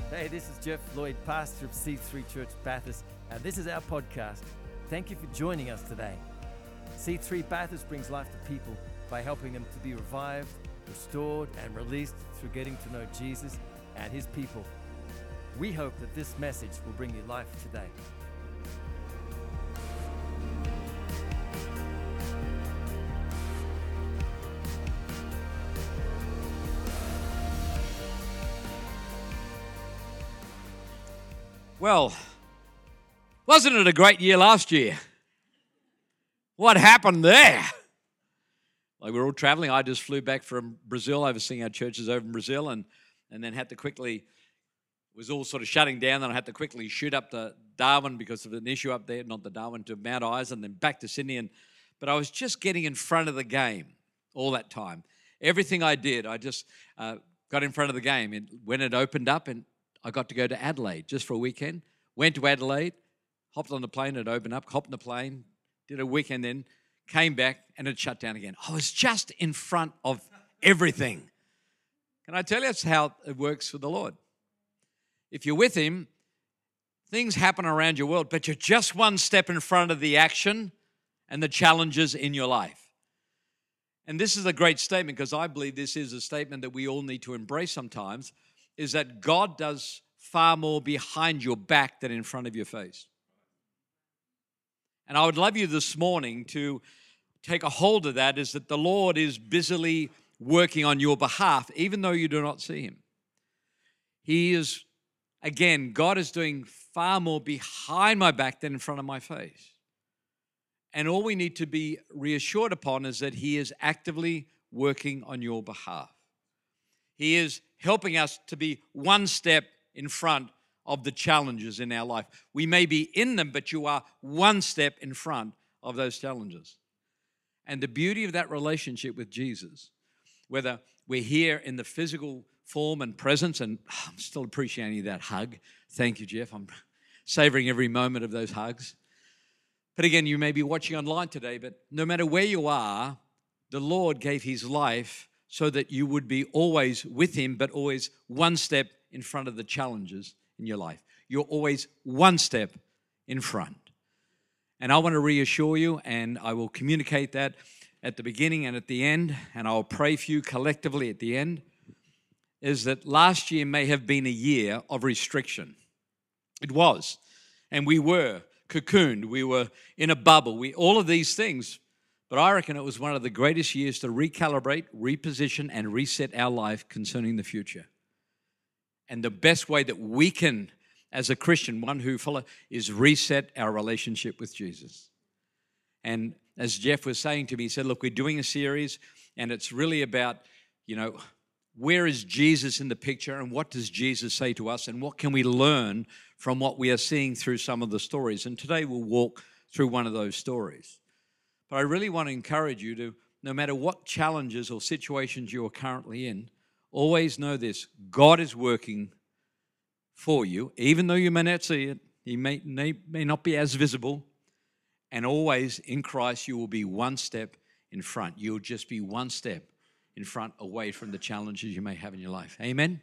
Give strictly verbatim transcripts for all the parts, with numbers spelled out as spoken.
Hey, this is Jeff Lloyd, pastor of C three Church Bathurst, and this is our podcast. Thank you for joining us today. C three Bathurst brings life to people by helping them to be revived, restored, and released through getting to know Jesus and His people. We hope that this message will bring you life today. Well, wasn't it a great year last year? What happened there? Like we were all traveling. I just flew back from Brazil, overseeing our churches over in Brazil, and, and then had to quickly, it was all sort of shutting down, and I had to quickly shoot up to Darwin because of an issue up there, not the Darwin, to Mount Isa, and then back to Sydney. And But I was just getting in front of the game all that time. Everything I did, I just uh, got in front of the game. And when it opened up, and I got to go to Adelaide just for a weekend. Went to Adelaide, hopped on the plane, it opened up, hopped on the plane, did a weekend then, came back, and it shut down again. I was just in front of everything. Can I tell you that's how it works for the Lord? If you're with Him, things happen around your world, but you're just one step in front of the action and the challenges in your life. And this is a great statement because I believe this is a statement that we all need to embrace sometimes, is that God does far more behind your back than in front of your face. And I would love you this morning to take a hold of that, is that the Lord is busily working on your behalf, even though you do not see Him. He is, again, God is doing far more behind my back than in front of my face. And all we need to be reassured upon is that He is actively working on your behalf. He is helping us to be one step in front of the challenges in our life. We may be in them, but you are one step in front of those challenges. And the beauty of that relationship with Jesus, whether we're here in the physical form and presence, and oh, I'm still appreciating that hug. Thank you, Jeff. I'm savoring every moment of those hugs. But again, you may be watching online today, but no matter where you are, the Lord gave His life so that you would be always with Him, but always one step in front of the challenges in your life. You're always one step in front. And I want to reassure you, and I will communicate that at the beginning and at the end, and I'll pray for you collectively at the end, is that last year may have been a year of restriction. It was. And we were cocooned. We were in a bubble. We all of these things. But I reckon it was one of the greatest years to recalibrate, reposition, and reset our life concerning the future. And the best way that we can, as a Christian, one who follows, is reset our relationship with Jesus. And as Jeff was saying to me, he said, look, we're doing a series, and it's really about, you know, where is Jesus in the picture, and what does Jesus say to us, and what can we learn from what we are seeing through some of the stories. And today we'll walk through one of those stories. But I really want to encourage you to, no matter what challenges or situations you are currently in, always know this: God is working for you, even though you may not see it. He may, may, may not be as visible. And always in Christ, you will be one step in front. You'll just be one step in front away from the challenges you may have in your life. Amen?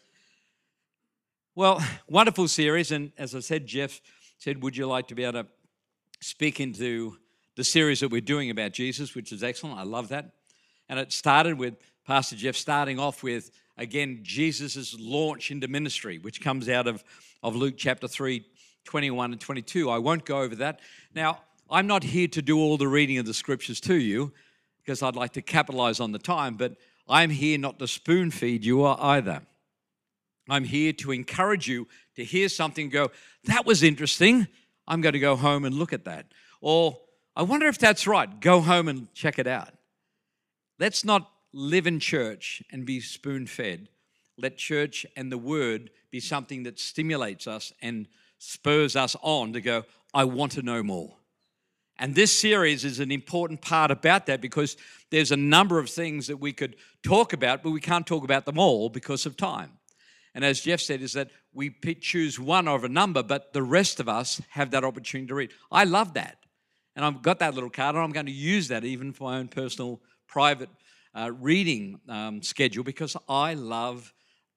Well, wonderful series. And as I said, Jeff said, would you like to be able to speak into the series that we're doing about Jesus, which is excellent. I love that. And it started with Pastor Jeff starting off with, again, Jesus' launch into ministry, which comes out of, of Luke chapter three, twenty-one and twenty-two. I won't go over that. Now, I'm not here to do all the reading of the scriptures to you because I'd like to capitalize on the time, but I'm here not to spoon feed you either. I'm here to encourage you to hear something and go, that was interesting. I'm going to go home and look at that. Or, I wonder if that's right. Go home and check it out. Let's not live in church and be spoon-fed. Let church and the Word be something that stimulates us and spurs us on to go, I want to know more. And this series is an important part about that because there's a number of things that we could talk about, but we can't talk about them all because of time. And as Jeff said, is that we choose one of a number, but the rest of us have that opportunity to read. I love that. And I've got that little card, and I'm going to use that even for my own personal, private uh, reading um, schedule because I love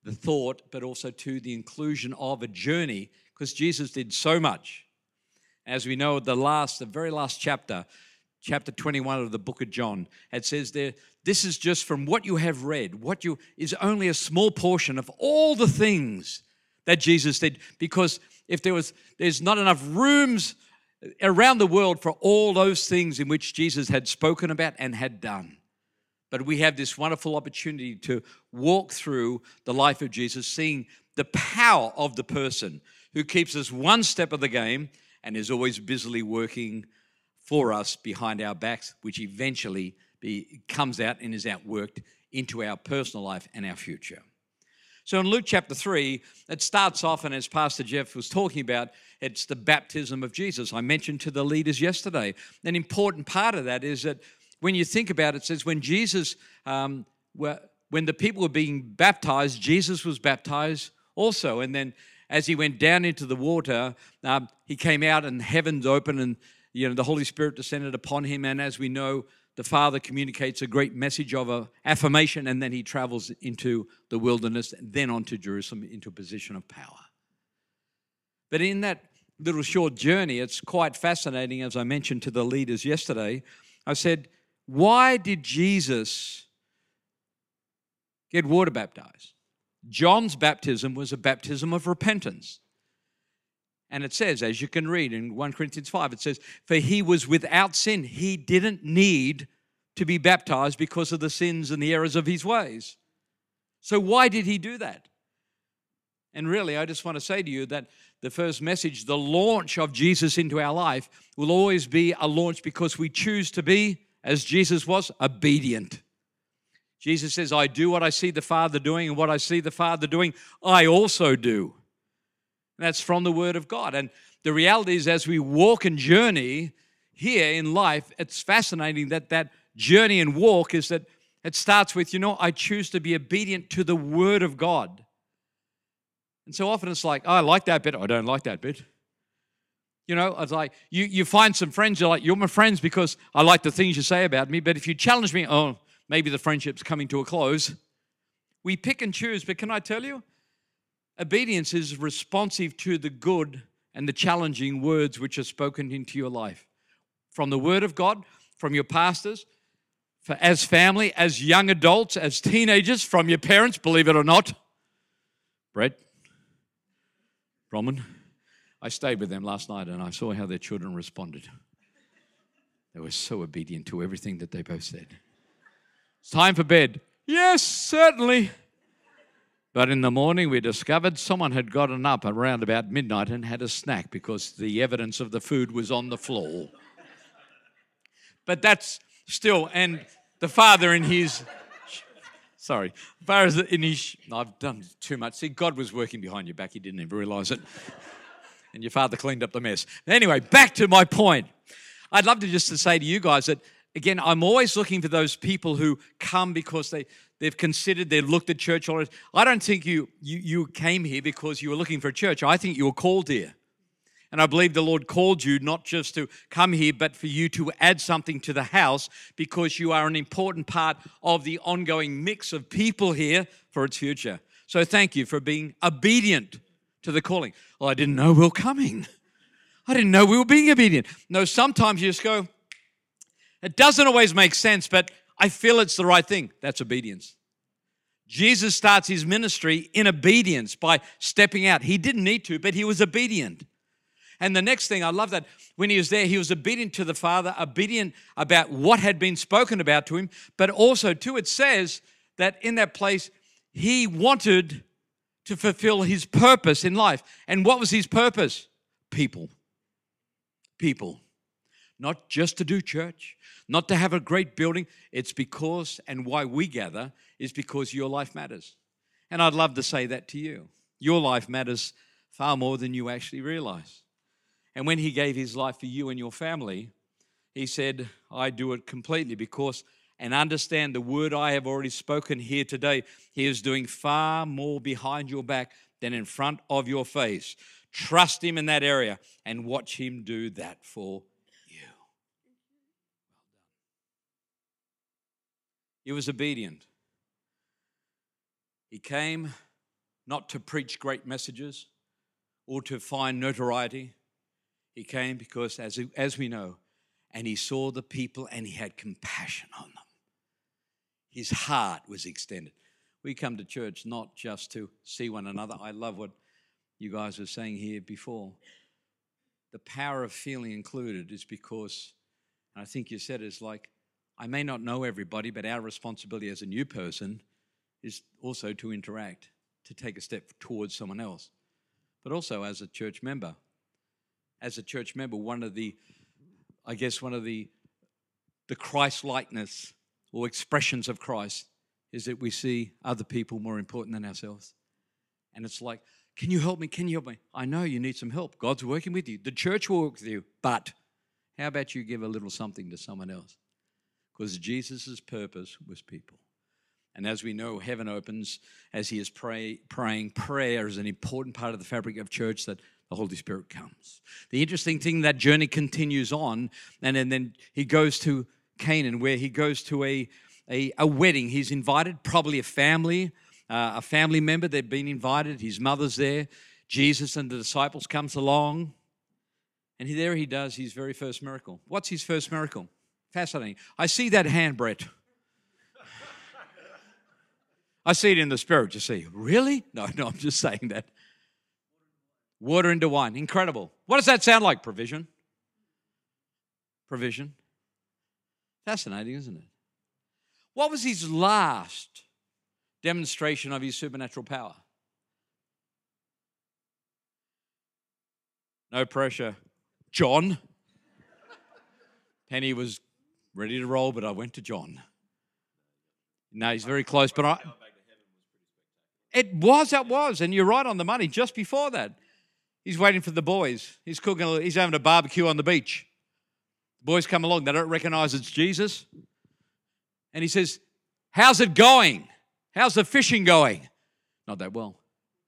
the thought, but also to the inclusion of a journey, because Jesus did so much. As we know, the last, the very last chapter, chapter twenty-one of the book of John, it says there, this is just from what you have read, what you is only a small portion of all the things that Jesus did, because if there was, there's not enough rooms around the world for all those things in which Jesus had spoken about and had done. But we have this wonderful opportunity to walk through the life of Jesus, seeing the power of the person who keeps us one step of the game and is always busily working for us behind our backs, which eventually be, comes out and is outworked into our personal life and our future. So in Luke chapter three, it starts off, and as Pastor Jeff was talking about, it's the baptism of Jesus. I mentioned to the leaders yesterday, an important part of that is that when you think about it, it says when Jesus, um, when the people were being baptized, Jesus was baptized also. And then as he went down into the water, um, he came out and heavens opened and you know the Holy Spirit descended upon him. And as we know, the Father communicates a great message of a affirmation, and then he travels into the wilderness, and then on to Jerusalem into a position of power. But in that little short journey, it's quite fascinating, as I mentioned to the leaders yesterday. I said, why did Jesus get water baptized? John's baptism was a baptism of repentance. And it says, as you can read in First Corinthians five, it says, for he was without sin. He didn't need to be baptized because of the sins and the errors of his ways. So why did he do that? And really, I just want to say to you that the first message, the launch of Jesus into our life, will always be a launch because we choose to be, as Jesus was, obedient. Jesus says, I do what I see the Father doing, and what I see the Father doing, I also do. That's from the Word of God. And the reality is, as we walk and journey here in life, it's fascinating that that journey and walk is that it starts with, you know, I choose to be obedient to the Word of God. And so often it's like, oh, I like that bit, I don't like that bit. You know, it's like, you, you find some friends, you're like, you're my friends because I like the things you say about me, but if you challenge me, oh, maybe the friendship's coming to a close. We pick and choose, but can I tell you, obedience is responsive to the good and the challenging words which are spoken into your life. From the Word of God, from your pastors, for as family, as young adults, as teenagers, from your parents, believe it or not. Brett, Roman, I stayed with them last night and I saw how their children responded. They were so obedient to everything that they both said. It's time for bed. Yes, certainly. But in the morning, we discovered someone had gotten up around about midnight and had a snack because the evidence of the food was on the floor. But that's still, and the father in his, sorry, father in his, I've done too much. See, God was working behind your back. You didn't even realize it. And your father cleaned up the mess. Anyway, back to my point. I'd love to just to say to you guys that, again, I'm always looking for those people who come because they, they've considered, they've looked at church already. I don't think you, you you came here because you were looking for a church. I think you were called here. And I believe the Lord called you not just to come here, but for you to add something to the house because you are an important part of the ongoing mix of people here for its future. So thank you for being obedient to the calling. Well, I didn't know we were coming. I didn't know we were being obedient. No, sometimes you just go, it doesn't always make sense, but I feel it's the right thing. That's obedience. Jesus starts his ministry in obedience by stepping out. He didn't need to, but he was obedient. And the next thing, I love that, when he was there, he was obedient to the Father, obedient about what had been spoken about to him, but also, too, it says that in that place, he wanted to fulfill his purpose in life. And what was his purpose? People. People. Not just to do church, not to have a great building. It's because, and why we gather, is because your life matters. And I'd love to say that to you. Your life matters far more than you actually realize. And when he gave his life for you and your family, he said, I do it completely because, and understand the word I have already spoken here today, he is doing far more behind your back than in front of your face. Trust him in that area and watch him do that for you. He was obedient. He came not to preach great messages or to find notoriety. He came because, as, as we know, and he saw the people and he had compassion on them. His heart was extended. We come to church not just to see one another. I love what you guys were saying here before. The power of feeling included is because, and I think you said it's like, I may not know everybody, but our responsibility as a new person is also to interact, to take a step towards someone else. But also as a church member. As a church member, one of the, I guess one of the, the Christ-likeness or expressions of Christ is that we see other people more important than ourselves. And it's like, can you help me? Can you help me? I know you need some help. God's working with you. The church will work with you. But how about you give a little something to someone else? Because Jesus' purpose was people. And as we know, heaven opens as he is pray, praying. Prayer is an important part of the fabric of church, that the Holy Spirit comes. The interesting thing, that journey continues on, and, and then he goes to Canaan, where he goes to a, a, a wedding. He's invited, probably a family, uh, a family member. They've been invited. His mother's there. Jesus and the disciples comes along, and he, there he does his very first miracle. What's his first miracle? Fascinating. I see that hand, Brett. I see it in the spirit, you see. Really? No, no, I'm just saying that. Water into wine. Incredible. What does that sound like? Provision. Provision. Fascinating, isn't it? What was his last demonstration of his supernatural power? No pressure. John. Penny was ready to roll, but I went to John. No, he's very close, but I... It was, it was, and you're right on the money. Just before that, he's waiting for the boys. He's cooking, he's having a barbecue on the beach. The boys come along, they don't recognize it's Jesus. And he says, how's it going? How's the fishing going? Not that well.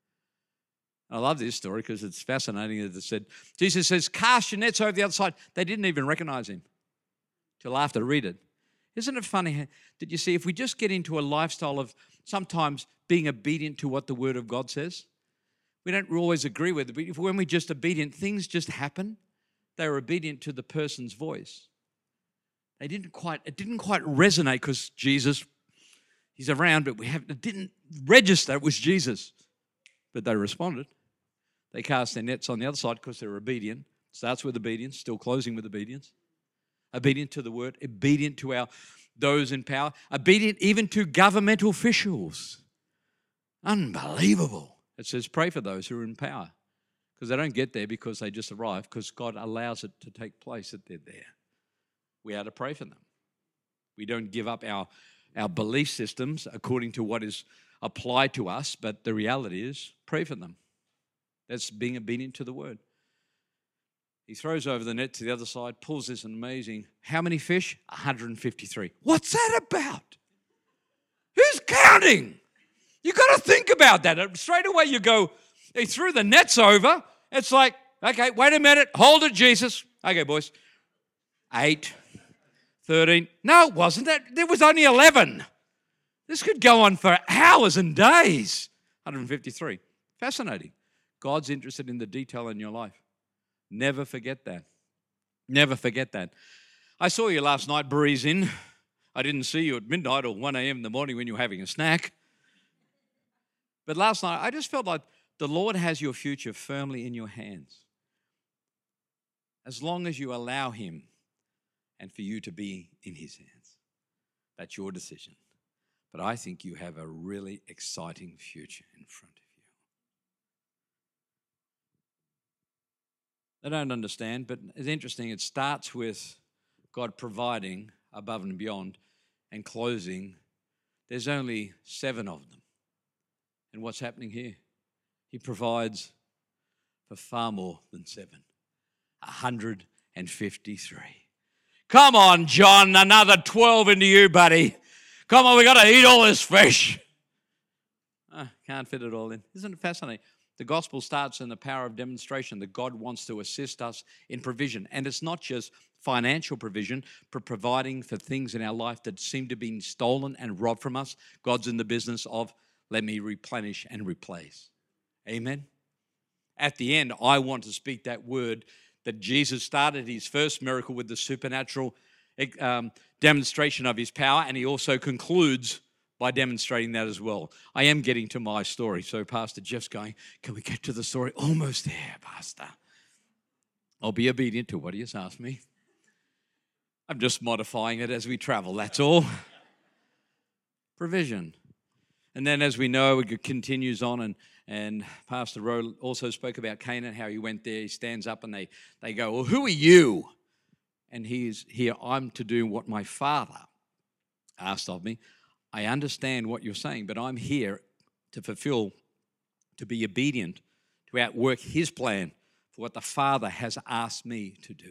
I love this story because it's fascinating that it said, Jesus says, cast your nets over the other side. They didn't even recognize him till after read it. Isn't it funny that you see, if we just get into a lifestyle of sometimes being obedient to what the Word of God says, we don't always agree with it, but if, when we're just obedient, things just happen. They were obedient to the person's voice. They didn't quite, it didn't quite resonate because Jesus, he's around, but we have, it didn't register it was Jesus. But they responded. They cast their nets on the other side because they're obedient. Starts with obedience, still closing with obedience. Obedient to the word, obedient to our those in power, obedient even to governmental officials. Unbelievable. It says pray for those who are in power, because they don't get there because they just arrive, because God allows it to take place that they're there. We are to pray for them. We don't give up our, our belief systems according to what is applied to us, but the reality is pray for them. That's being obedient to the word. He throws over the net to the other side, pulls this amazing, how many fish? one hundred fifty-three. What's that about? Who's counting? You got to think about that. Straight away you go, he threw the nets over. It's like, okay, wait a minute. Hold it, Jesus. Okay, boys. Eight, thirteen. No, it wasn't. That. There was only eleven. This could go on for hours and days. one hundred fifty-three. Fascinating. God's interested in the detail in your life. Never forget that. Never forget that. I saw you last night breezing. I didn't see you at midnight or one a.m. in the morning when you were having a snack. But last night, I just felt like the Lord has your future firmly in your hands. As long as you allow him and for you to be in his hands. That's your decision. But I think you have a really exciting future in front of you. They don't understand, but it's interesting. It starts with God providing above and beyond and closing. There's only seven of them. And what's happening here? He provides for far more than seven. one hundred fifty-three. Come on, John, another twelve into you, buddy. Come on, we got to eat all this fish. Oh, can't fit it all in. Isn't it fascinating? The gospel starts in the power of demonstration that God wants to assist us in provision. And it's not just financial provision, but providing for things in our life that seem to be stolen and robbed from us. God's in the business of let me replenish and replace. Amen. At the end, I want to speak that word that Jesus started his first miracle with the supernatural um, demonstration of his power, and he also concludes by demonstrating that as well. I am getting to my story. So Pastor Jeff's going, can we get to the story? Almost there, Pastor. I'll be obedient to what he has asked me. I'm just modifying it as we travel, that's all. Provision. And then as we know, it continues on, and, and Pastor Rowe also spoke about Canaan, how he went there, he stands up and they, they go, well, who are you? And he's here, I'm to do what my Father asked of me. I understand what you're saying, but I'm here to fulfill, to be obedient, to outwork his plan for what the Father has asked me to do.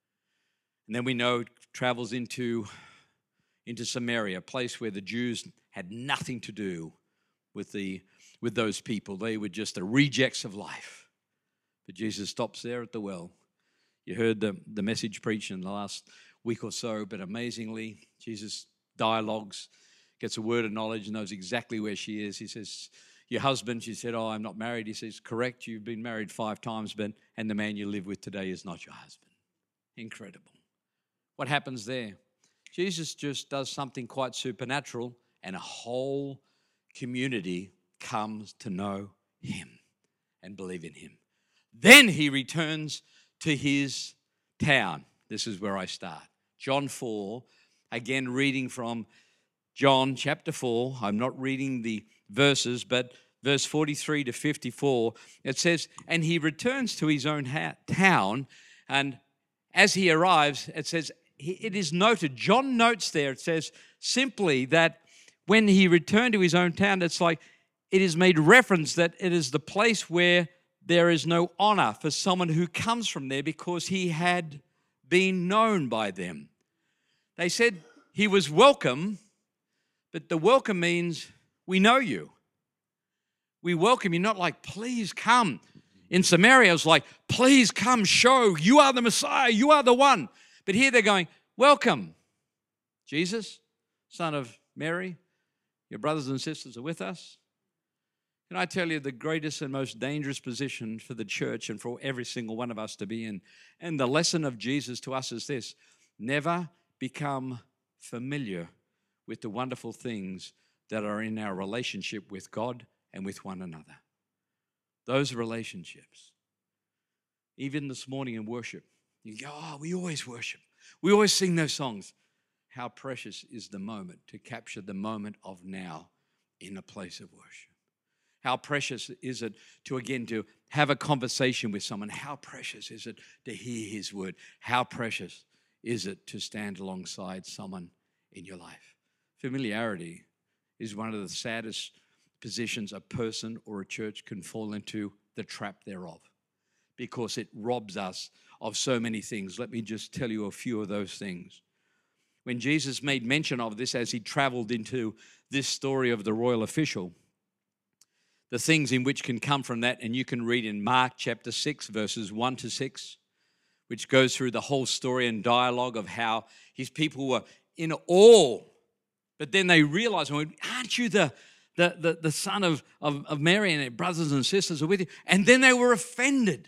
And then we know it travels into, into Samaria, a place where the Jews had nothing to do with, the, with those people. They were just the rejects of life. But Jesus stops there at the well. You heard the, the message preached in the last week or so, but amazingly, Jesus dialogues, gets a word of knowledge, knows exactly where she is. He says, your husband, she said, oh, I'm not married. He says, correct, you've been married five times, but and the man you live with today is not your husband. Incredible. What happens there? Jesus just does something quite supernatural, and a whole community comes to know him and believe in him. Then he returns to his town. This is where I start. John four, again reading from John chapter four, I'm not reading the verses, but verse forty-three to fifty-four, it says, and he returns to his own ha- town, and as he arrives, it says, it is noted, John notes there, it says simply that when he returned to his own town, it's like it is made reference that it is the place where there is no honor for someone who comes from there because he had been known by them. They said he was welcome, but the welcome means we know you. We welcome you, not like, please come. In Samaria, it's like, please come, show, you are the Messiah, you are the one. But here they're going, welcome, Jesus, son of Mary, your brothers and sisters are with us. Can I tell you the greatest and most dangerous position for the church and for every single one of us to be in? And the lesson of Jesus to us is this: never become familiar with the wonderful things that are in our relationship with God and with one another. Those relationships. Even this morning in worship, you go, oh, we always worship. We always sing those songs. How precious is the moment to capture the moment of now in a place of worship. How precious is it to, again, to have a conversation with someone? How precious is it to hear his word? How precious is it to stand alongside someone in your life? Familiarity is one of the saddest positions a person or a church can fall into, the trap thereof, because it robs us of so many things. Let me just tell you a few of those things. When Jesus made mention of this as he traveled into this story of the royal official, the things in which can come from that, and you can read in Mark chapter six, verses one to six, which goes through the whole story and dialogue of how his people were in awe, but then they realized, aren't you the, the, the, the son of, of, of Mary, and her brothers and sisters are with you? And then they were offended.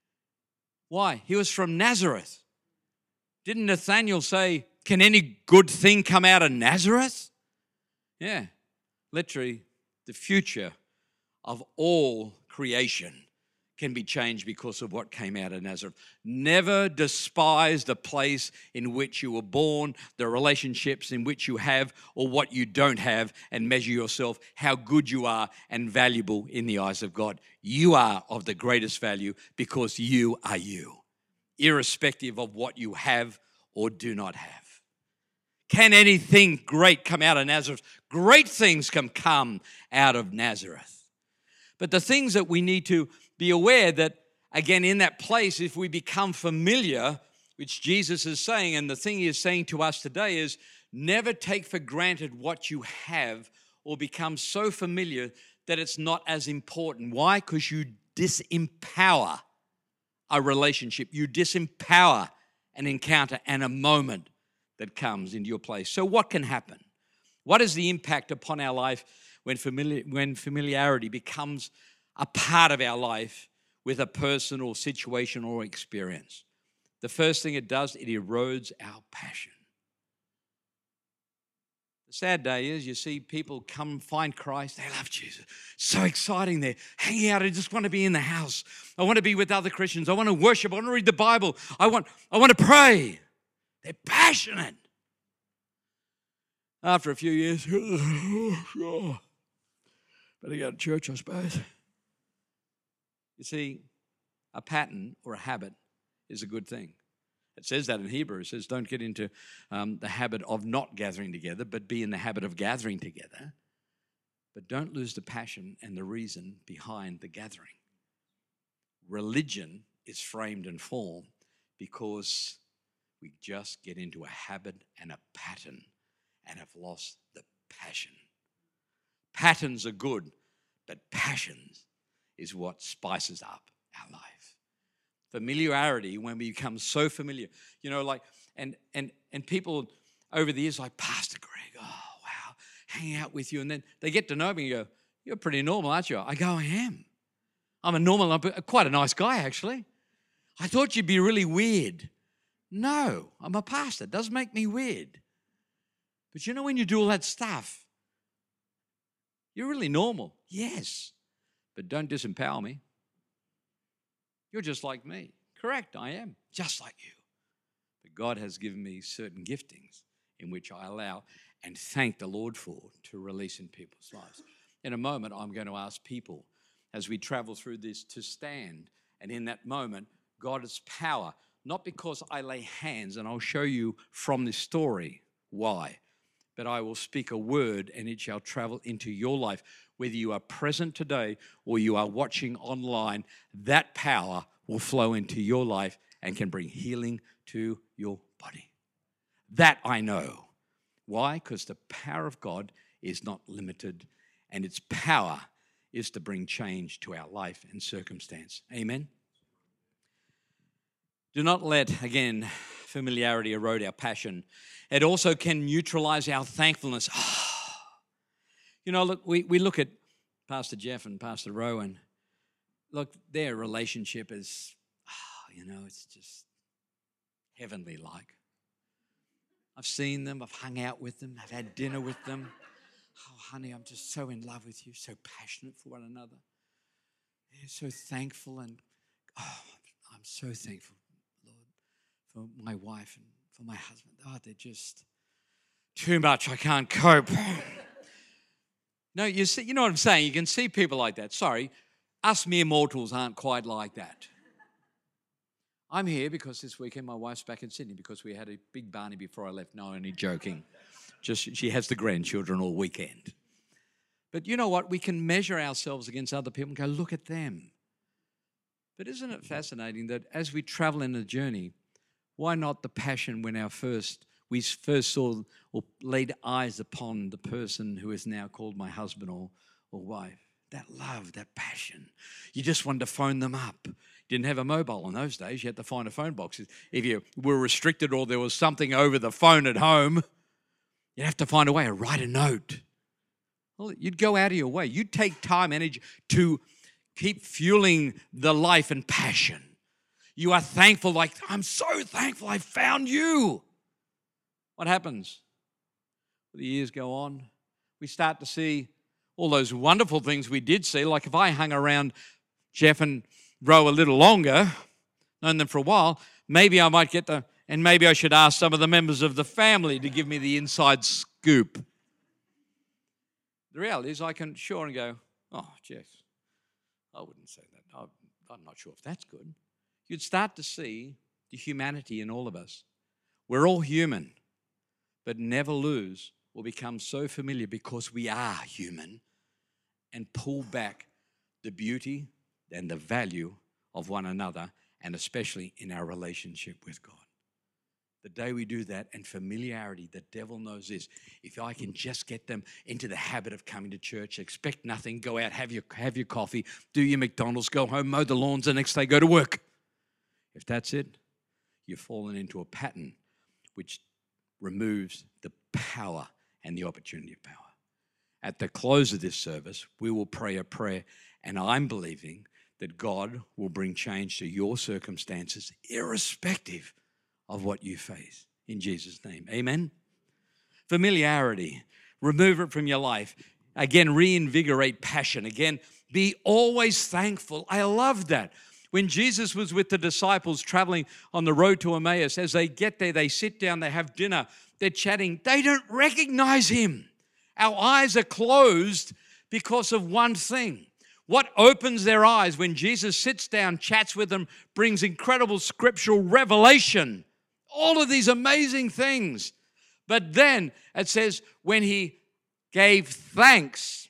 Why? He was from Nazareth. Didn't Nathanael say, can any good thing come out of Nazareth? Yeah, literally the future of all creation can be changed because of what came out of Nazareth. Never despise the place in which you were born, the relationships in which you have or what you don't have, and measure yourself how good you are and valuable in the eyes of God. You are of the greatest value because you are you, irrespective of what you have or do not have. Can anything great come out of Nazareth? Great things can come out of Nazareth. But the things that we need to be aware that, again, in that place, if we become familiar, which Jesus is saying, and the thing he is saying to us today is, never take for granted what you have or become so familiar that it's not as important. Why? Because you disempower a relationship. You disempower an encounter and a moment that comes into your place. So what can happen? What is the impact upon our life when, familiar, when familiarity becomes a part of our life with a person or situation or experience. The first thing it does, it erodes our passion. The sad day is you see people come find Christ. They love Jesus. So exciting. They're hanging out. I just want to be in the house. I want to be with other Christians. I want to worship. I want to read the Bible. I want, I want to pray. They're passionate. After a few years, oh, better go to church, I suppose. You see, a pattern or a habit is a good thing. It says that in Hebrew. It says, don't get into um, the habit of not gathering together, but be in the habit of gathering together. But don't lose the passion and the reason behind the gathering. Religion is framed and formed because we just get into a habit and a pattern and have lost the passion. Patterns are good, but passions is what spices up our life. Familiarity, when we become so familiar, you know, like, and and and people over the years like, Pastor Greg, oh, wow, hang out with you. And then they get to know me and go, you're pretty normal, aren't you? I go, I am. I'm a normal, I'm quite a nice guy, actually. I thought you'd be really weird. No, I'm a pastor. It doesn't make me weird. But you know, when you do all that stuff, you're really normal. Yes, but don't disempower me. You're just like me. Correct, I am just like you. But God has given me certain giftings in which I allow and thank the Lord for to release in people's lives. In a moment, I'm going to ask people as we travel through this to stand. And in that moment, God's power, not because I lay hands, and I'll show you from this story why, but I will speak a word and it shall travel into your life. Whether you are present today or you are watching online, that power will flow into your life and can bring healing to your body. That I know. Why? Because the power of God is not limited, and its power is to bring change to our life and circumstance. Amen? Do not let, again, familiarity erode our passion. It also can neutralize our thankfulness. Oh, you know, look, we, we look at Pastor Jeff and Pastor Rowan. Look, their relationship is, oh, you know, it's just heavenly like. I've seen them, I've hung out with them, I've had dinner with them. Oh, honey, I'm just so in love with you, so passionate for one another. They're so thankful, and oh, I'm so thankful, Lord, for my wife and for my husband. Oh, they're just too much. I can't cope. No, you see, you know what I'm saying? You can see people like that. Sorry, us mere mortals aren't quite like that. I'm here because this weekend my wife's back in Sydney because we had a big Barney before I left. No, only joking. Just she has the grandchildren all weekend. But you know what? We can measure ourselves against other people and go, look at them. But isn't it fascinating that as we travel in the journey, why not the passion when our first we first saw or laid eyes upon the person who is now called my husband or, or wife? That love, that passion. You just wanted to phone them up. You didn't have a mobile in those days. You had to find a phone box. If you were restricted or there was something over the phone at home, you'd have to find a way to write a note. Well, you'd go out of your way. You'd take time, energy to keep fueling the life and passion. You are thankful, like, I'm so thankful I found you. What happens? The years go on. We start to see all those wonderful things we did see. Like if I hung around Jeff and Ro a little longer, known them for a while, maybe I might get to, and maybe I should ask some of the members of the family to give me the inside scoop. The reality is I can sure and go, oh, Jeff, I wouldn't say that. I'm not sure if that's good. You'd start to see the humanity in all of us. We're all human, but never lose or become so familiar because we are human and pull back the beauty and the value of one another, and especially in our relationship with God. The day we do that, and familiarity, the devil knows this. If I can just get them into the habit of coming to church, expect nothing, go out, have your, have your coffee, do your McDonald's, go home, mow the lawns, the next day go to work. If that's it, you've fallen into a pattern which removes the power and the opportunity of power. at the close of this service, we will pray a prayer, and I'm believing that God will bring change to your circumstances, irrespective of what you face, in Jesus' name. Amen? Familiarity, remove it from your life. Again, reinvigorate passion. Again, be always thankful. I love that. When Jesus was with the disciples traveling on the road to Emmaus, as they get there, they sit down, they have dinner, they're chatting. They don't recognize him. Our eyes are closed because of one thing. What opens their eyes when Jesus sits down, chats with them, brings incredible scriptural revelation, all of these amazing things. But then it says, when he gave thanks,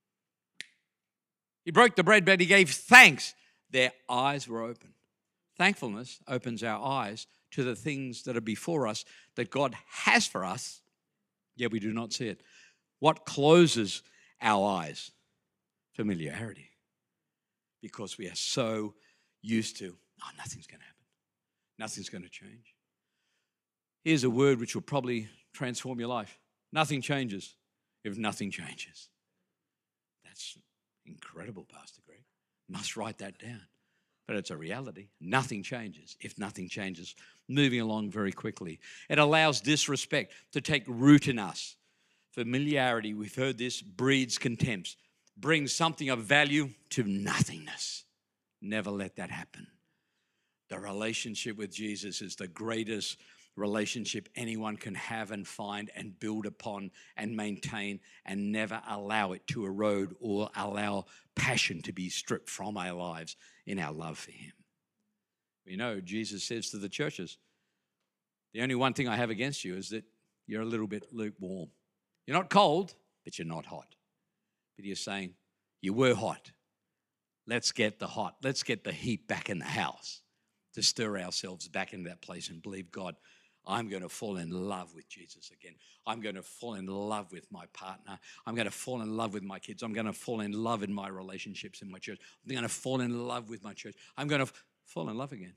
he broke the bread, but he gave thanks. Their eyes were open. Thankfulness opens our eyes to the things that are before us that God has for us, yet we do not see it. What closes our eyes? Familiarity. Because we are so used to, oh, nothing's going to happen. Nothing's going to change. Here's a word which will probably transform your life. Nothing changes if nothing changes. That's incredible, Pastor Greg. Must write that down. But it's a reality. Nothing changes if nothing changes. Moving along very quickly. It allows disrespect to take root in us. Familiarity, we've heard this, breeds contempt. Brings something of value to nothingness. Never let that happen. The relationship with Jesus is the greatest relationship anyone can have and find and build upon and maintain, and never allow it to erode or allow passion to be stripped from our lives in our love for him. We know Jesus says to the churches, the only one thing I have against you is that you're a little bit lukewarm. You're not cold, but you're not hot. But he's saying, you were hot. Let's get the hot. Let's get the heat back in the house to stir ourselves back into that place and believe, God, I'm going to fall in love with Jesus again. I'm going to fall in love with my partner. I'm going to fall in love with my kids. I'm going to fall in love in my relationships in my church. I'm going to fall in love with my church. I'm going to f- fall in love again.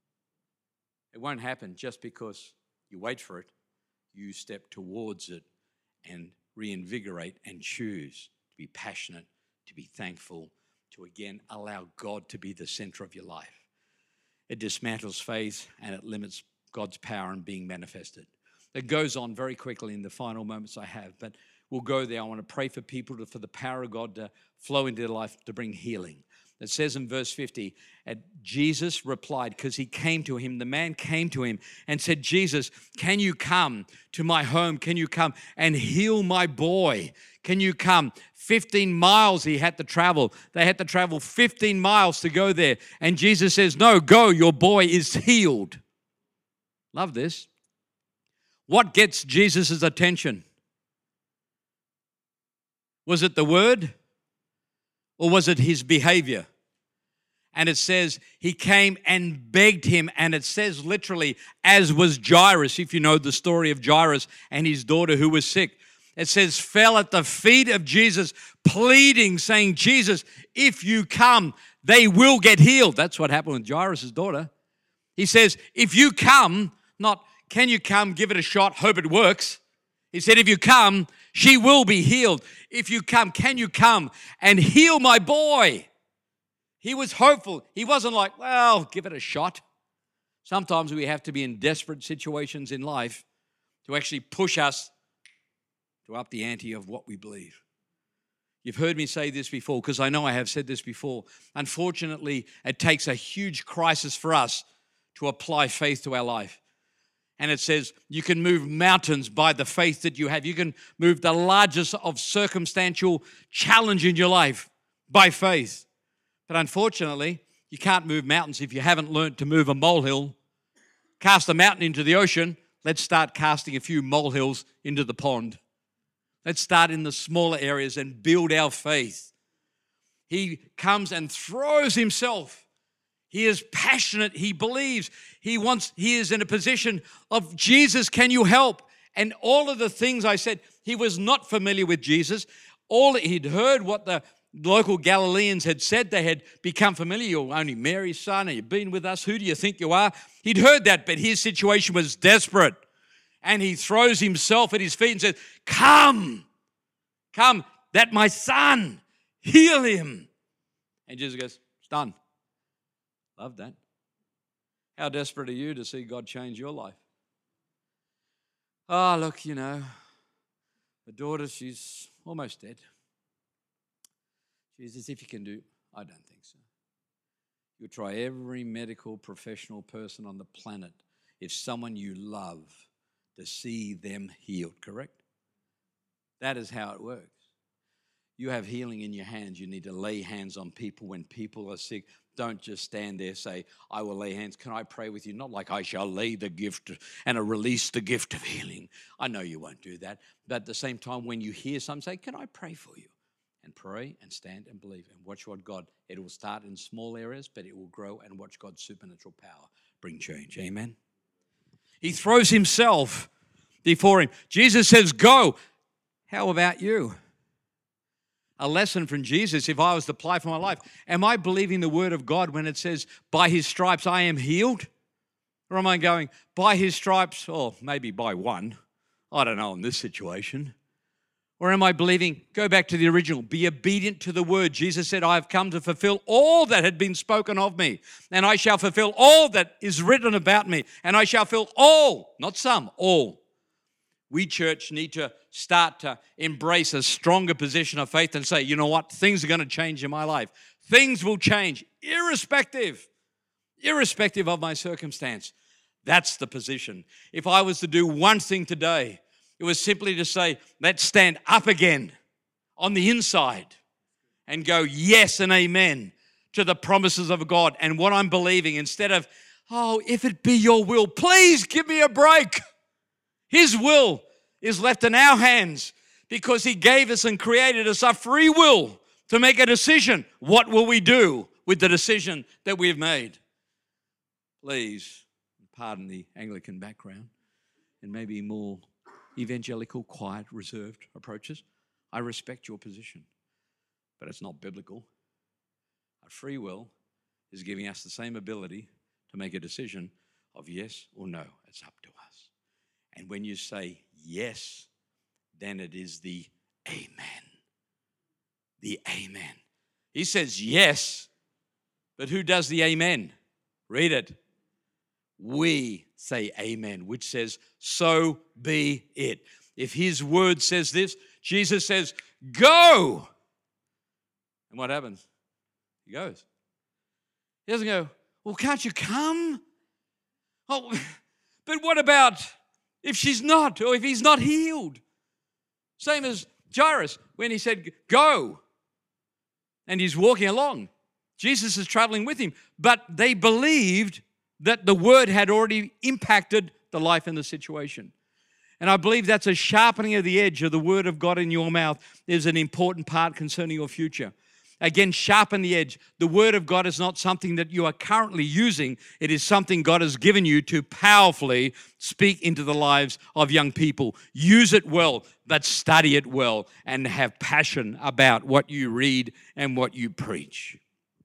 It won't happen just because you wait for it. You step towards it and reinvigorate and choose to be passionate, to be thankful, to again allow God to be the center of your life. It dismantles faith and it limits God's power in being manifested. It goes on very quickly in the final moments I have, but we'll go there. I want to pray for people, to, for the power of God to flow into their life to bring healing. It says in verse fifty, and Jesus replied, because he came to him, the man came to him and said, Jesus, can you come to my home? Can you come and heal my boy? Can you come? fifteen miles he had to travel. They had to travel fifteen miles to go there. And Jesus says, no, go, your boy is healed. Love this. What gets Jesus' attention? Was it the word or was it his behavior? And it says he came and begged him, and it says literally, as was Jairus, if you know the story of Jairus and his daughter who was sick. It says, fell at the feet of Jesus, pleading, saying, Jesus, if you come, they will get healed. That's what happened with Jairus' daughter. He says, if you come, not can you come, give it a shot, hope it works. He said, if you come, she will be healed. If you come, can you come and heal my boy? He was hopeful. He wasn't like, well, give it a shot. Sometimes we have to be in desperate situations in life to actually push us to up the ante of what we believe. You've heard me say this before, because I know I have said this before. Unfortunately, it takes a huge crisis for us to apply faith to our life. And it says you can move mountains by the faith that you have. You can move the largest of circumstantial challenge in your life by faith. But unfortunately, you can't move mountains if you haven't learned to move a molehill. Cast a mountain into the ocean. Let's start casting a few molehills into the pond. Let's start in the smaller areas and build our faith. He comes and throws himself. He is passionate. He believes. He wants, he is in a position of, Jesus, can you help? And all of the things I said, he was not familiar with Jesus. All he'd heard what the local Galileans had said. They had become familiar. You're only Mary's son, and you've been with us. Who do you think you are? He'd heard that, but his situation was desperate. And he throws himself at his feet and says, come, come, that my son, heal him. And Jesus goes, it's done. Love that. How desperate are you to see God change your life? Oh, look, you know, the daughter, she's almost dead. Jesus, if you can do, I don't think so. You'll try every medical professional person on the planet, if someone you love, to see them healed, correct? That is how it works. You have healing in your hands. You need to lay hands on people when people are sick. Don't just stand there and say, I will lay hands. Can I pray with you? Not like I shall lay the gift and release the gift of healing. I know you won't do that. But at the same time, when you hear someone say, can I pray for you? And pray and stand and believe and watch what God, it will start in small areas, but it will grow, and watch God's supernatural power bring change. Amen. He throws himself before him. Jesus says, go. How about you? A lesson from Jesus, if I was to apply for my life. Am I believing the word of God when it says, by his stripes I am healed? Or am I going, by his stripes, or maybe by one, I don't know in this situation. Or am I believing, go back to the original, be obedient to the word. Jesus said, I have come to fulfill all that had been spoken of me, and I shall fulfill all that is written about me, and I shall fulfill all, not some, all. We, church, need to start to embrace a stronger position of faith and say, you know what, things are going to change in my life. Things will change irrespective, irrespective of my circumstance. That's the position. If I was to do one thing today, it was simply to say, let's stand up again on the inside and go yes and amen to the promises of God and what I'm believing, instead of, oh, if it be your will, please give me a break. His will is left in our hands because he gave us and created us a free will to make a decision. What will we do with the decision that we've made? Please, pardon the Anglican background and maybe more evangelical, quiet, reserved approaches. I respect your position, but it's not biblical. A free will is giving us the same ability to make a decision of yes or no. It's up to us. And when you say yes, then it is the amen. The amen. He says yes, but who does the amen? Read it. We say amen, which says, so be it. If his word says this, Jesus says, go. And what happens? He goes. He doesn't go, well, can't you come? Oh, but what about if she's not, or if he's not healed? Same as Jairus when he said, go. And he's walking along. Jesus is traveling with him. But they believed that the word had already impacted the life and the situation. And I believe that's a sharpening of the edge of the word of God in your mouth is an important part concerning your future. Again, sharpen the edge. The word of God is not something that you are currently using. It is something God has given you to powerfully speak into the lives of young people. Use it well, but study it well and have passion about what you read and what you preach.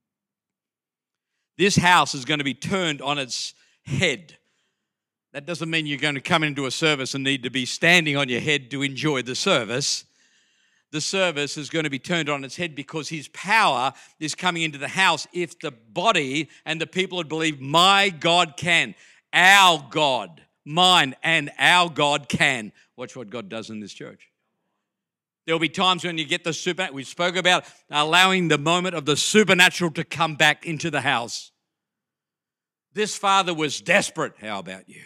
This house is going to be turned on its head. That doesn't mean you're going to come into a service and need to be standing on your head to enjoy the service. The service is going to be turned on its head because his power is coming into the house if the body and the people would believe my God can. Our God, mine and our God can. Watch what God does in this church. There'll be times when you get the super. We spoke about allowing the moment of the supernatural to come back into the house. This father was desperate. How about you?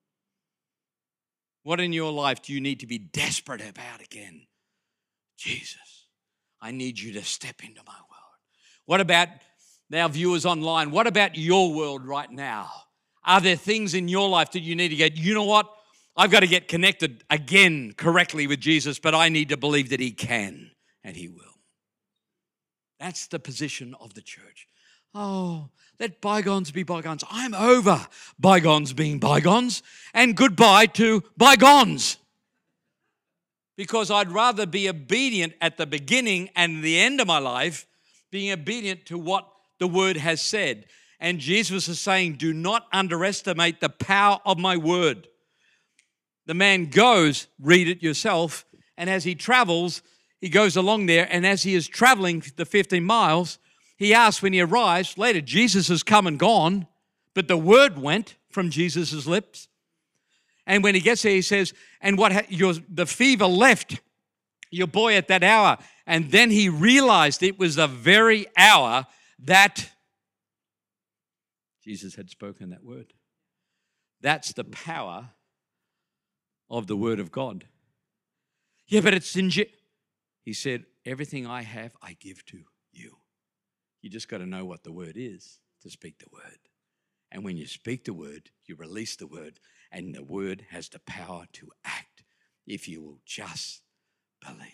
What in your life do you need to be desperate about again? Jesus, I need you to step into my world. What about our viewers online? What about your world right now? Are there things in your life that you need to get, you know what? I've got to get connected again correctly with Jesus, but I need to believe that he can and he will. That's the position of the church. Oh, let bygones be bygones. I'm over bygones being bygones and goodbye to bygones. Because I'd rather be obedient at the beginning and the end of my life, being obedient to what the word has said. And Jesus is saying, do not underestimate the power of my word. The man goes, read it yourself, and as he travels, he goes along there, and as he is traveling the fifteen miles, he asks when he arrives, later, Jesus has come and gone, but the word went from Jesus' lips. And when he gets there, he says, and what ha- your, the fever left your boy at that hour. And then he realized it was the very hour that Jesus had spoken that word. That's the power of the word of God. Yeah, but it's in... Je- he said, everything I have, I give to you. You just got to know what the word is to speak the word. And when you speak the word, you release the word, and the word has the power to act if you will just believe.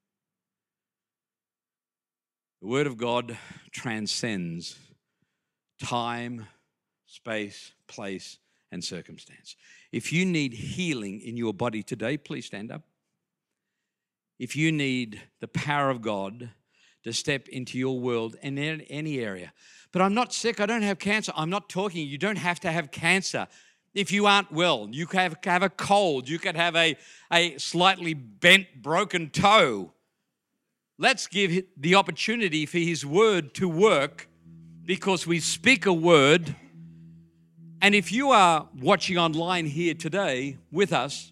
The word of God transcends time, space, place, and circumstance. If you need healing in your body today, please stand up. If you need the power of God to step into your world in any area. But I'm not sick, I don't have cancer. I'm not talking, you don't have to have cancer. If you aren't well, you could have, have a cold, you could have a, a slightly bent, broken toe. Let's give the opportunity for his word to work, because we speak a word. And if you are watching online here today with us,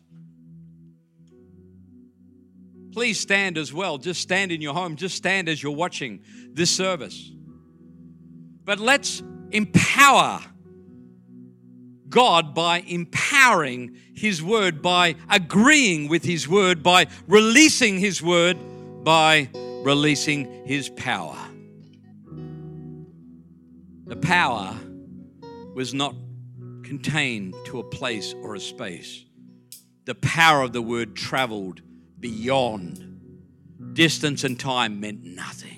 please stand as well. Just stand in your home. Just stand as you're watching this service. But let's empower God by empowering his word, by agreeing with his word, by releasing his word, by releasing his power. The power was not contained to a place or a space. The power of the word traveled beyond. Distance and time meant nothing.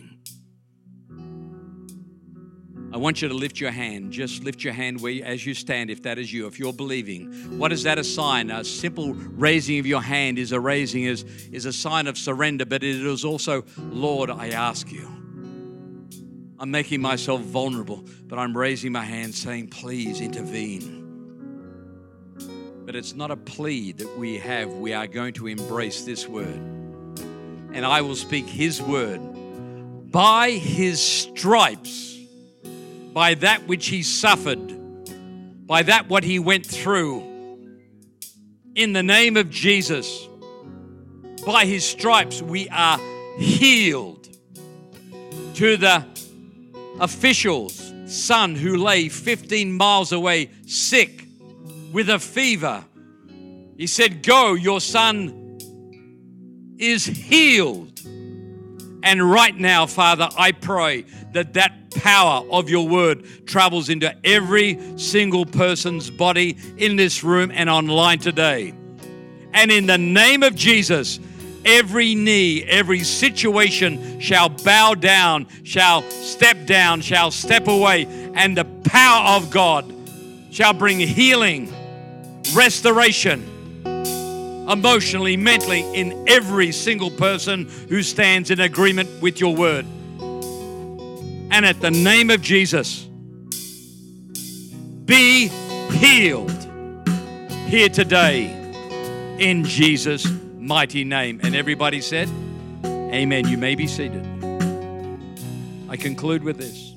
I want you to lift your hand. Just lift your hand where, as you stand, if that is you, if you're believing. What is that a sign? A simple raising of your hand is a raising, is, is a sign of surrender, but it is also, Lord, I ask you. I'm making myself vulnerable, but I'm raising my hand saying, please intervene. But it's not a plea that we have. We are going to embrace this word. And I will speak his word. By his stripes, by that which he suffered, by that what he went through, in the name of Jesus, by his stripes we are healed. To the official's son who lay fifteen miles away, sick, with a fever, he said, go, your son is healed. And right now, Father, I pray that that power of your word travels into every single person's body in this room and online today. And in the name of Jesus, every knee, every situation shall bow down, shall step down, shall step away, and the power of God shall bring healing, restoration, emotionally, mentally, in every single person who stands in agreement with your word. And at the name of Jesus, be healed here today in Jesus' mighty name. And everybody said, amen. You may be seated. I conclude with this.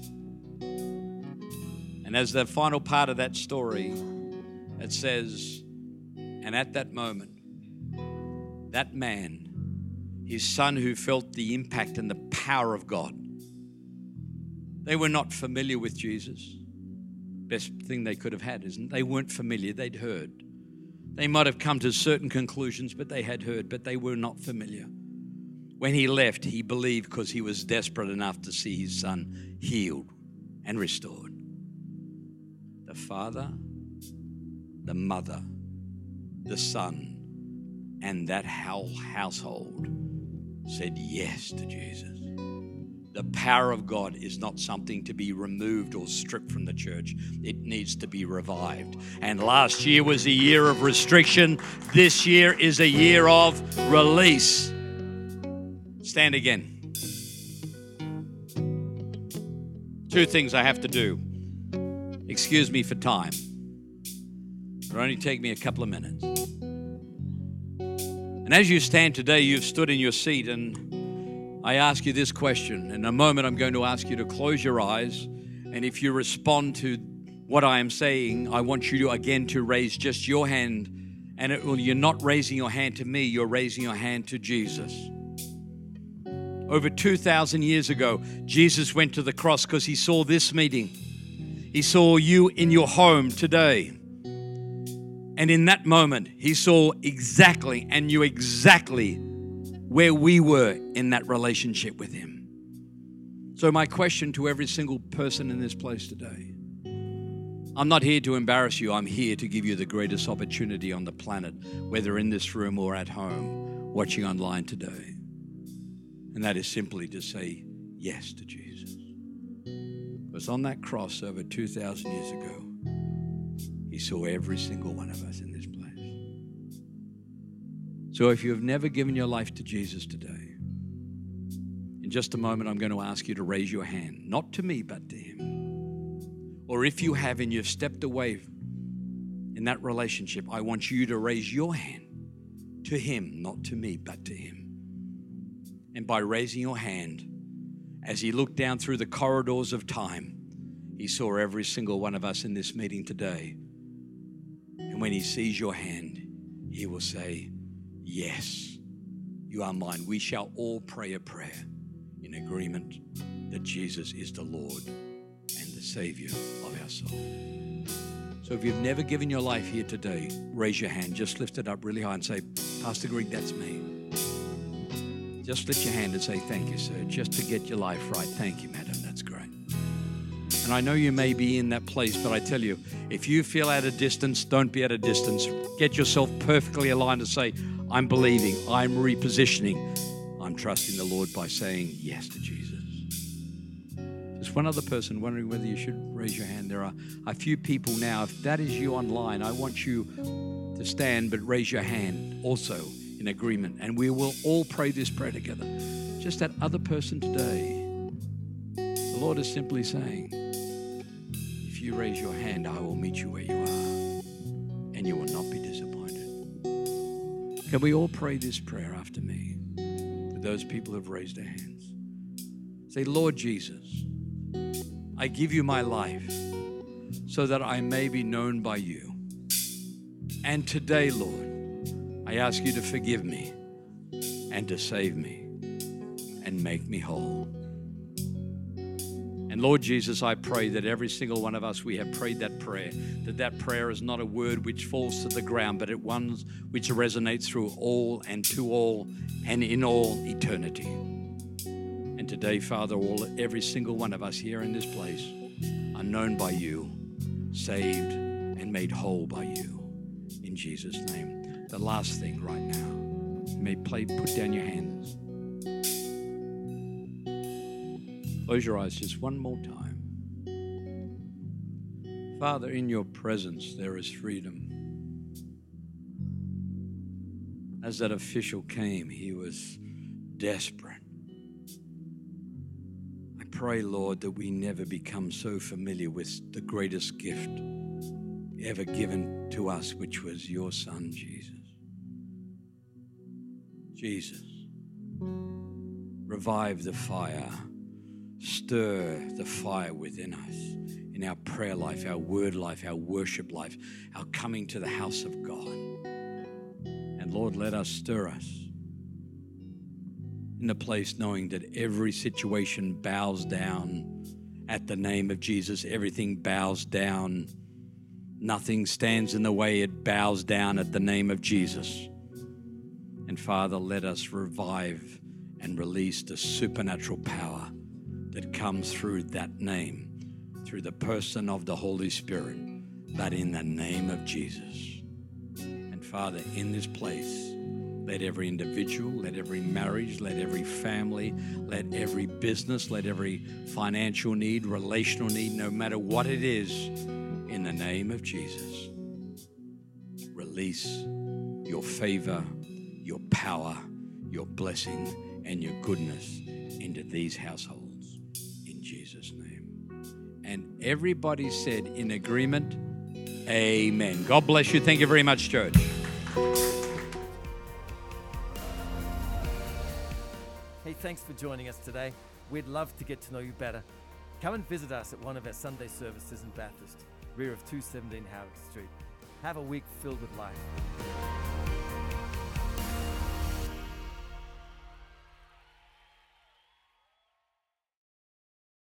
And as the final part of that story, it says, and at that moment, that man, his son who felt the impact and the power of God, they were not familiar with Jesus. Best thing they could have had, isn't it? They weren't familiar. They'd heard. They might have come to certain conclusions, but they had heard, but they were not familiar. When he left, he believed because he was desperate enough to see his son healed and restored. The father, the mother, the son, and that whole household said yes to Jesus. The power of God is not something to be removed or stripped from the church. It needs to be revived. And last year was a year of restriction. This year is a year of release. Stand again. Two things I have to do. Excuse me for time. It'll only take me a couple of minutes. And as you stand today, you've stood in your seat, and I ask you this question. In a moment, I'm going to ask you to close your eyes. And if you respond to what I am saying, I want you to again to raise just your hand. And it, well, you're not raising your hand to me, you're raising your hand to Jesus. Over two thousand years ago, Jesus went to the cross because he saw this meeting. He saw you in your home today. And in that moment, he saw exactly and knew exactly where we were in that relationship with him. So my question to every single person in this place today, I'm not here to embarrass you. I'm here to give you the greatest opportunity on the planet, whether in this room or at home, watching online today. And that is simply to say yes to Jesus. Because on that cross over two thousand years ago, he saw every single one of us in this place. So if you have never given your life to Jesus today, in just a moment, I'm going to ask you to raise your hand, not to me, but to him. Or if you have and you've stepped away in that relationship, I want you to raise your hand to him, not to me, but to him. And by raising your hand, as he looked down through the corridors of time, he saw every single one of us in this meeting today. And when he sees your hand, he will say, yes, you are mine. We shall all pray a prayer in agreement that Jesus is the Lord and the Savior of our soul. So if you've never given your life here today, raise your hand. Just lift it up really high and say, Pastor Greg, that's me. Just lift your hand and say, thank you, sir, just to get your life right. Thank you, madam. That's great. And I know you may be in that place, but I tell you, if you feel at a distance, don't be at a distance. Get yourself perfectly aligned and say, I'm believing, I'm repositioning, I'm trusting the Lord by saying yes to Jesus. There's one other person wondering whether you should raise your hand. There are a few people now. If that is you online, I want you to stand, but raise your hand also in agreement. And we will all pray this prayer together. Just that other person today, the Lord is simply saying, if you raise your hand, I will meet you where you are, and you will not be disappointed. Can we all pray this prayer after me? For those people who have raised their hands. Say, Lord Jesus, I give you my life so that I may be known by you. And today, Lord, I ask you to forgive me and to save me and make me whole. And Lord Jesus, I pray that every single one of us, we have prayed that prayer, that that prayer is not a word which falls to the ground, but it one which resonates through all and to all and in all eternity. And today, Father, all every single one of us here in this place are known by you, saved and made whole by you. In Jesus' name. The last thing right now, you may play, put down your hands. Close your eyes just one more time. Father, in your presence there is freedom. As that official came, he was desperate. I pray, Lord, that we never become so familiar with the greatest gift ever given to us, which was your Son, Jesus. Jesus, revive the fire, stir the fire within us in our prayer life, our word life, our worship life, our coming to the house of God. And Lord, let us stir us in the place knowing that every situation bows down at the name of Jesus. Everything bows down. Nothing stands in the way. It bows down at the name of Jesus. And Father, let us revive and release the supernatural power that comes through that name, through the person of the Holy Spirit, but in the name of Jesus. And Father, in this place, let every individual, let every marriage, let every family, let every business, let every financial need, relational need, no matter what it is, in the name of Jesus, release your favor, your power, your blessing, and your goodness into these households in Jesus' name. And everybody said in agreement, amen. God bless you. Thank you very much, church. Hey, thanks for joining us today. We'd love to get to know you better. Come and visit us at one of our Sunday services in Bathurst, rear of two seventeen Howard Street. Have a week filled with life.